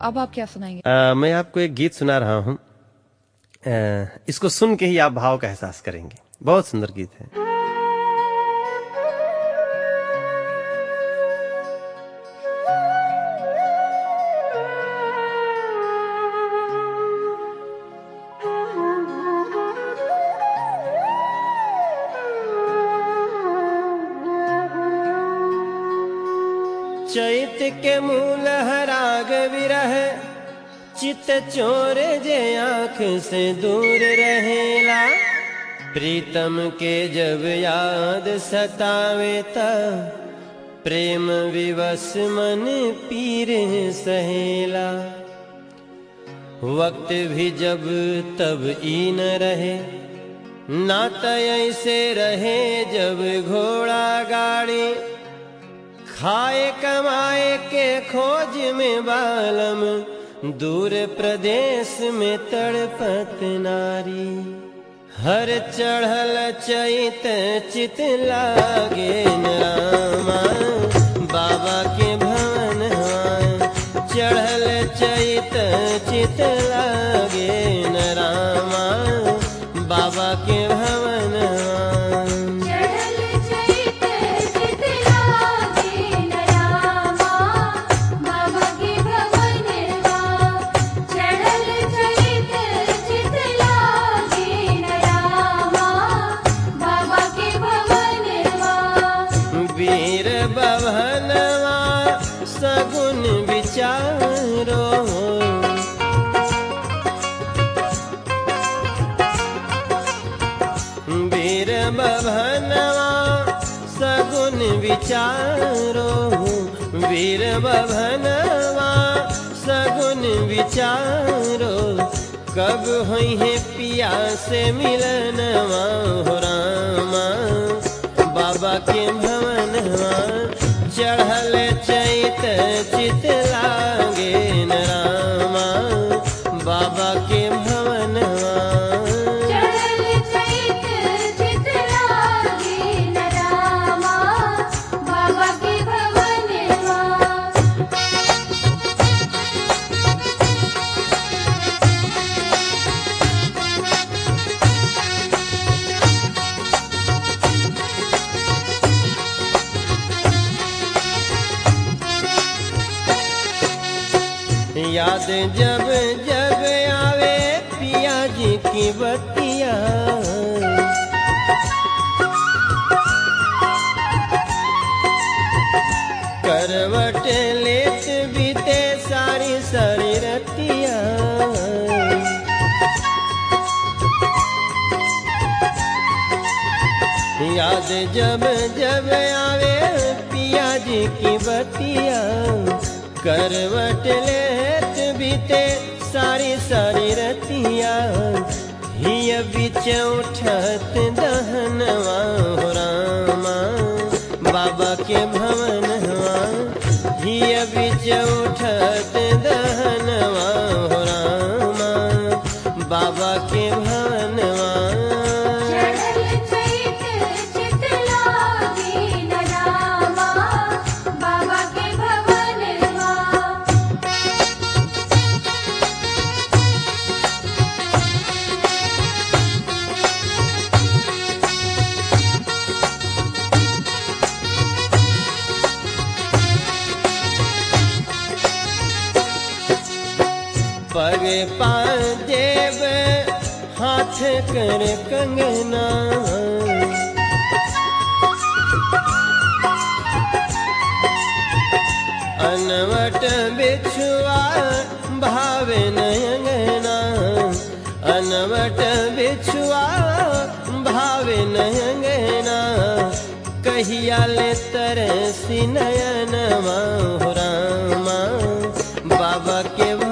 अब आप क्या सुनाएंगे? मैं आपको एक गीत सुना रहा हूँ। इसको सुन के ही आप भाव का एहसास करेंगे। बहुत सुंदर गीत है। चैत के मूल हराग विरह चित चोर जे आँख से दूर रहेला। प्रीतम के जब याद सतावे त प्रेम विवश मन पीर सहेला। वक्त भी जब तब ई न रहे नात ऐसे रहे जब घोड़ा गाड़ी। खाए कमाए के खोज में बालम दूर प्रदेश में तड़पत नारी। हर चढ़ल चैत चित लागे न रामा बाबा के भवन। चढ़ल चैत चित लागे न रामा बाबा के भवन। सगुन विचारो वीर बभनवा सगुन विचारो। वीर बभनवा सगुन विचारो। कब होई है पिया से मिलनवा हो रामा बाबा के भवनवा। चढ़ल चैत चित लागे न रामा बाबा के भवनवा। चढ़ल चैत चित लागे न रामा बाबा के भवनवा। याद जब जब आवे पिया जी की बतिया। करवट लेत बीते सारी सारी रतिया। याद जब जब आवे पिया जी की बतिया। करवट लेत बीते सारी सारी रतिया। हिय बिच उठत दहनवा हो रामा बाबा के भवनवा। हिय बिच उठत दहनवा हो रामा बाबा के भवनवा। पगे पाजेब हाथ कर कंगना। अनवट बिछुआ भावे नयंगना। अनवट बिछुआ भावे नयंगना। कहिया ले तरसी नयनवा हो रामा बाबा के